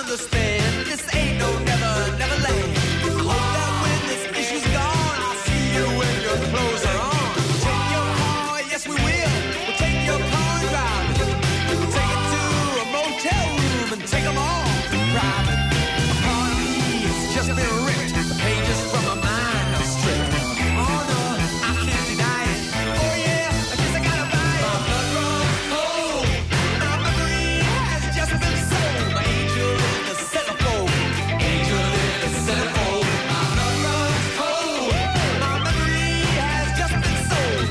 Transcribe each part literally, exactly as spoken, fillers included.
understand. This ain't no never, never land. I hope that when this issue's gone, I'll see you when your clothes are on. Take your car, yes we will. We'll take your car and drive it. We'll take it to a motel room and take them all private. Upon me, it's just been ripped. The pages from my mind are stripped. Oh no, I can't deny it. Oh yeah, I guess I gotta buy it. My blood runs cold. My memory has just been sold. My angel in the centerfold. Angel in the centerfold. My blood runs cold. My memory has just been sold.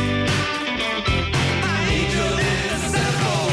My angel in the centerfold.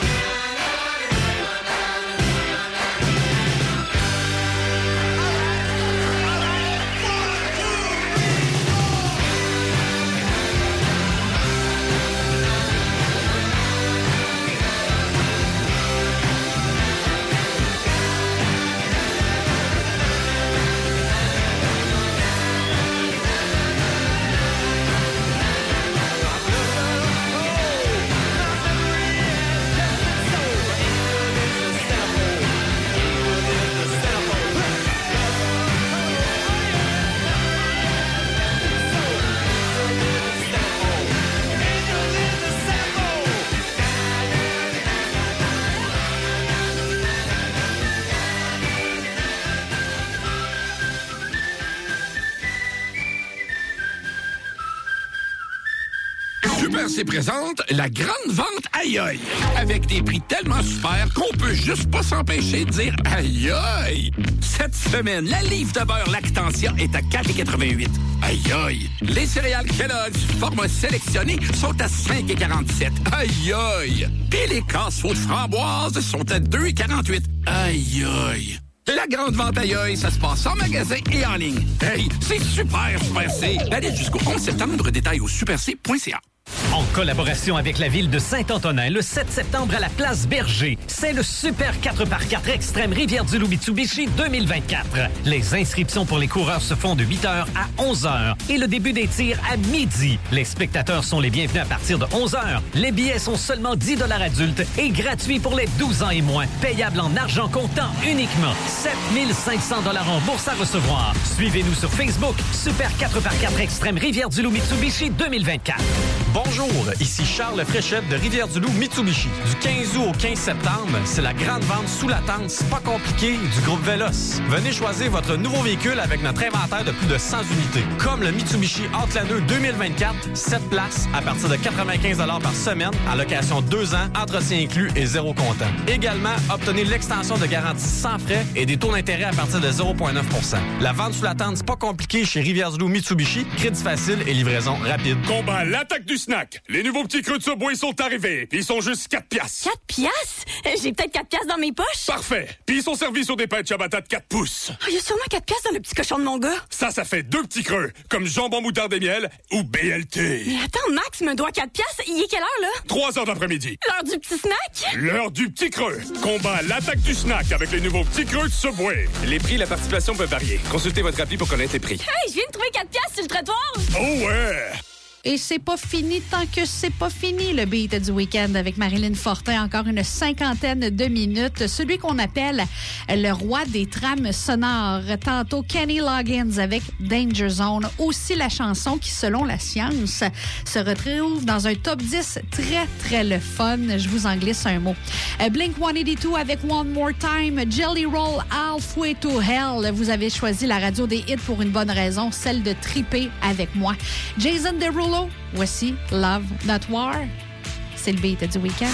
Super C présente la grande vente aïe aïe. Avec des prix tellement super qu'on peut juste pas s'empêcher de dire aïe aïe. Cette semaine, la livre de beurre Lactantia est à quatre quatre-vingt-huit. Aïe aïe. Les céréales Kellogg's format sélectionné sont à cinq quarante-sept. Aïe aïe. Et les casseaux de framboises sont à deux quarante-huit. Aïe aïe. La grande vente aïe aïe, ça se passe en magasin et en ligne. Hey, c'est super, Super C. Allez jusqu'au onze septembre, détail au super c point c a. En collaboration avec la ville de Saint-Antonin, le sept septembre à la place Berger, c'est le Super quatre par quatre Extrême Rivière-du-Loup Mitsubishi deux mille vingt-quatre. Les inscriptions pour les coureurs se font de huit heures à onze heures et le début des tirs à midi. Les spectateurs sont les bienvenus à partir de onze heures. Les billets sont seulement dix dollars adultes et gratuits pour les douze ans et moins. Payable en argent comptant uniquement. sept mille cinq cents dollars en bourse à recevoir. Suivez-nous sur Facebook. Super quatre par quatre Extrême Rivière-du-Loup Mitsubishi deux mille vingt-quatre. Bonjour, ici Charles Fréchette de Rivière-du-Loup Mitsubishi. Du quinze août au quinze septembre, c'est la grande vente sous la tente, c'est pas compliqué, du groupe Véloce. Venez choisir votre nouveau véhicule avec notre inventaire de plus de cent unités. Comme le Mitsubishi Outlander deux mille vingt-quatre, sept places à partir de quatre-vingt-quinze dollars par semaine, en location deux ans, entretien inclus et zéro comptant. Également, obtenez l'extension de garantie sans frais et des taux d'intérêt à partir de zéro virgule neuf pour cent. La vente sous la tente, c'est pas compliqué chez Rivière-du-Loup Mitsubishi, crédit facile et livraison rapide. Combat l'attaque du snack. Les nouveaux petits creux de Subway sont arrivés, puis ils sont juste quatre piastres. quatre piastres? J'ai peut-être quatre piastres dans mes poches. Parfait. Puis ils sont servis sur des pâtes ciabatta de quatre pouces. Il oh, y a sûrement quatre piastres dans le petit cochon de mon gars. Ça, ça fait deux petits creux, comme jambon moutarde et miel ou B L T. Mais attends, Max me doit quatre piastres. Il est quelle heure, là? trois heures d'après-midi. L'heure du petit snack? L'heure du petit creux. Combat l'attaque du snack avec les nouveaux petits creux de Subway. Les prix et la participation peuvent varier. Consultez votre appli pour connaître les prix. Hey, je viens de trouver quatre piastres sur le trottoir. Oh ouais! Et c'est pas fini tant que c'est pas fini, le beat du week-end avec Marilyn Fortin. Encore une cinquantaine de minutes. Celui qu'on appelle le roi des trames sonores. Tantôt, Kenny Loggins avec Danger Zone. Aussi la chanson qui, selon la science, se retrouve dans un top dix très, très le fun. Je vous en glisse un mot. Blink one eighty-two avec One More Time. Jelly Roll, Halfway to Hell. Vous avez choisi la radio des hits pour une bonne raison, celle de triper avec moi. Jason Derulo. Voici Love Not War. C'est le beat du week-end.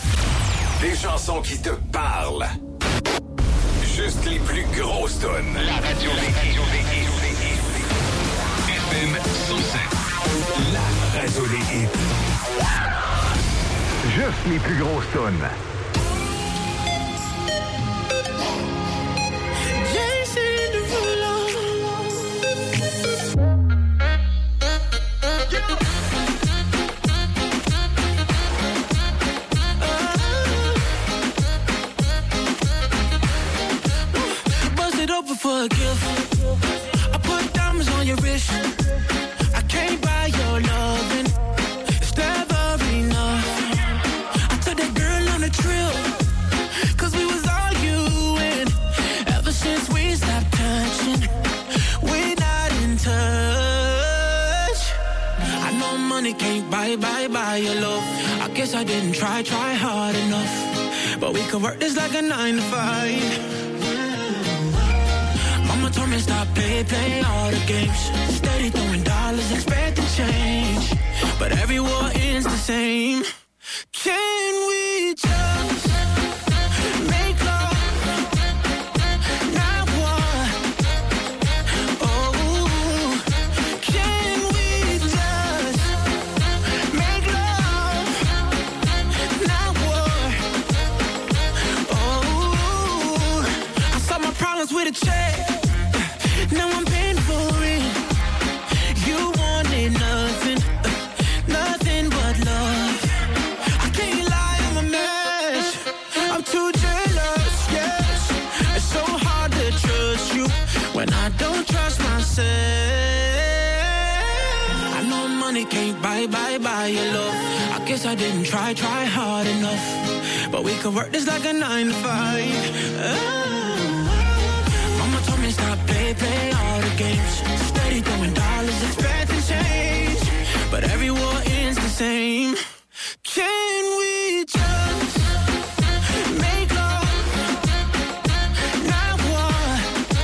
Des chansons qui te parlent. Juste les plus grosses tonnes. La radio des hits. F M cent sept. La radio des hits. Juste les plus grosses tonnes. For a gift, I put diamonds on your wrist. I can't buy your loving. It's never enough. I took that girl on a trip, 'cause we was arguing. money can't buy, buy, buy your love. I guess I didn't try, try hard enough. But we could work this like a nine to five. Mama told me stop, play, play all the games. Steady throwing dollars, expecting change. But every war ends the same. Can we just make love? Not war. Oh, can we just make love? Not war. Oh, I solved my problems with a check. Now I'm paying for it. You wanted nothing, uh, nothing but love. I can't lie, I'm a mess. I'm too jealous, yes. It's so hard to trust you when I don't trust myself. I know money can't buy, buy, buy your love. I guess I didn't try, try hard enough. But we could work this like a nine to five. Oh. Told me stop, play, play all the games. Steady throwing dollars, expecting change. But every war ends the same. Can we just make love? Not war.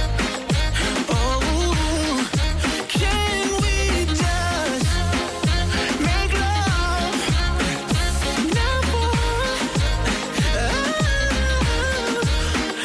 Oh, can we just make love? Not war. Oh,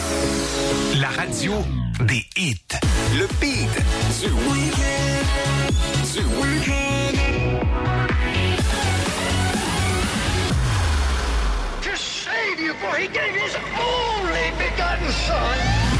La radio des hits. Le beat du week-end. Du week-end. To save you, for he gave his only begotten son.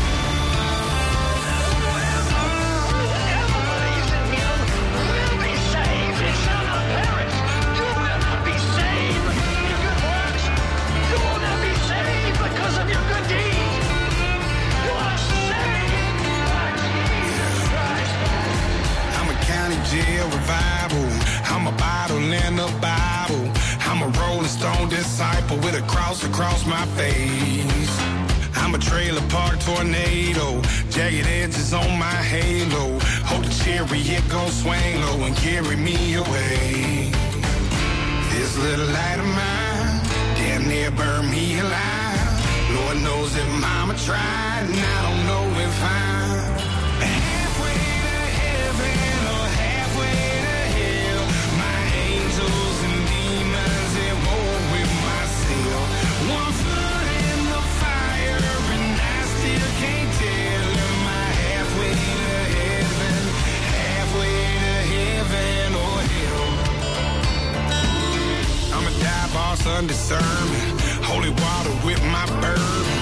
Whoever believes in him will be saved. It shall not perish. You will not be saved because of your good works. You will not be saved because of your good deeds. You are saved by Jesus Christ. I'm a county jail revival. I'm a bottle in the Bible. I'm a Rolling Stone disciple with a cross across my face. I'm a trailer park tornado. Jagged edges on my halo. Hope the chariot gon' swing low and carry me away. This little light of mine damn near burned me alive. Lord knows that mama tried, and I don't know if I'm halfway to heaven or halfway to hell. My angels and demons at war with myself. One foot in the fire and I still can't tell. Am I halfway to heaven, halfway to heaven or hell? I'm a dive bar Sunday sermon, holy water with my bourbon.